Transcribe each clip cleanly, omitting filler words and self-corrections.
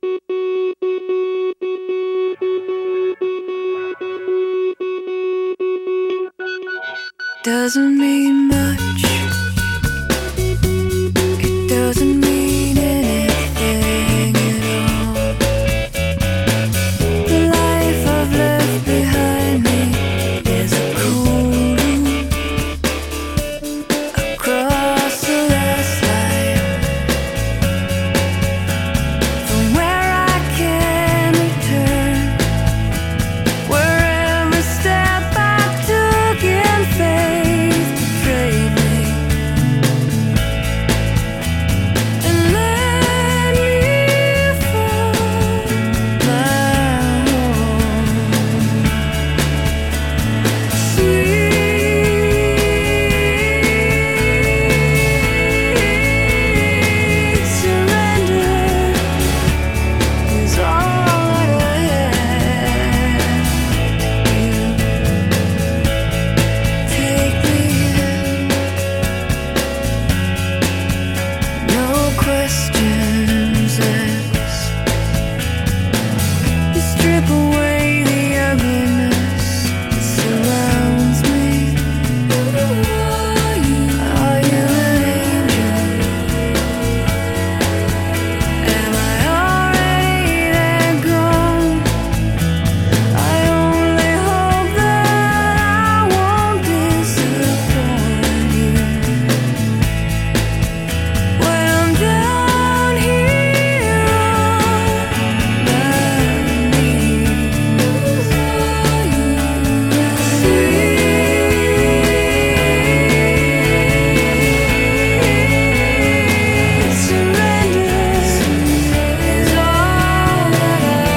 Doesn't mean much. It doesn't mean anything at all. The life I've left behind me is a cold room across the last line. From where I can return, where every step I took in faith betrayed me and led me from my home. Sweet surrender is all that I have. Take me in, no questions asked. You strip away the ugliness that surrounds me. Are you an angel? Am I already that gone? I only hope that I won't disappoint you when I'm down here on my knees. Sweet surrender is all that I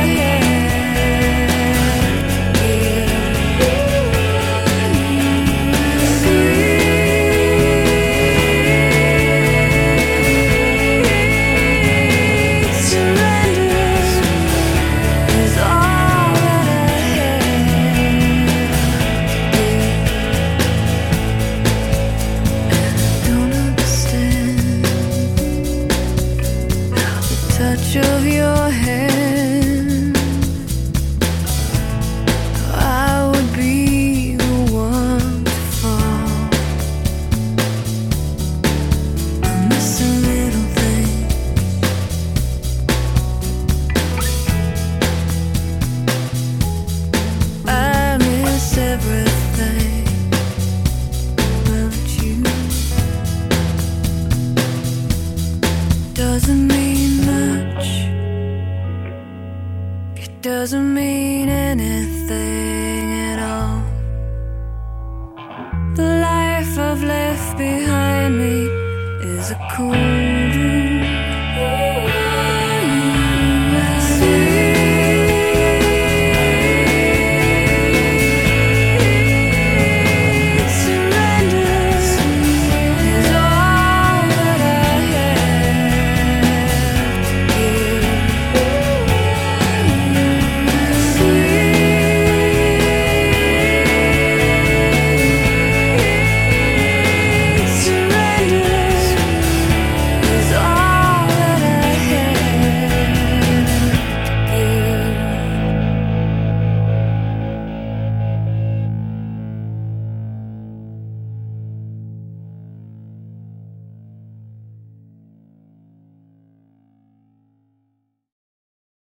Sweet surrender is all that I don't understand the touch of your hand. I would be the one to fall. I'm missing little things. I miss everything about you. Doesn't mean much. It doesn't mean anything at all. The life I've left behind me is a cold